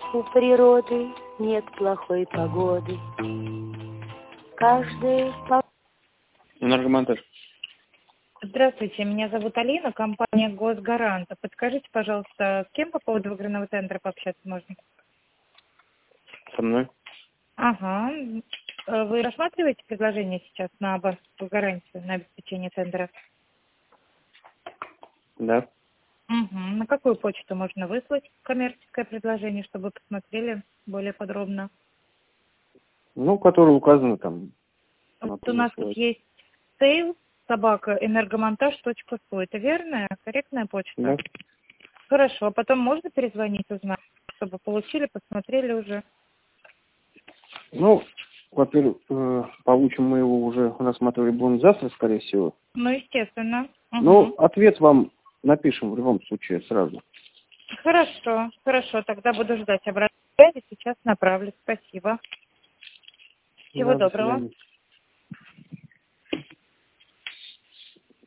У природы нет плохой погоды. Каждый... Энергомонтаж. Здравствуйте, меня зовут Алина, компания «Госгарант». Подскажите, пожалуйста, с кем по поводу выигранного тендера пообщаться можно? Со мной? Ага. Вы рассматриваете предложение сейчас на банковскую гарантию, на обеспечение тендера? Да. Угу. На какую почту можно выслать коммерческое предложение, чтобы вы посмотрели более подробно? Ну, которые указаны там. Вот у нас тут есть sales@энергомонтаж.су. Это верная, корректная почта? Да. Хорошо. А потом можно перезвонить, узнать, чтобы получили, посмотрели уже? Ну, во-первых, получим мы его уже, рассматривали будем завтра, скорее всего. Ну, естественно. Угу. Ну, ответ вам напишем в любом случае сразу. Хорошо, хорошо. Тогда буду ждать обратной связи. Сейчас направлю. Спасибо. Всего Да, до доброго. свидания.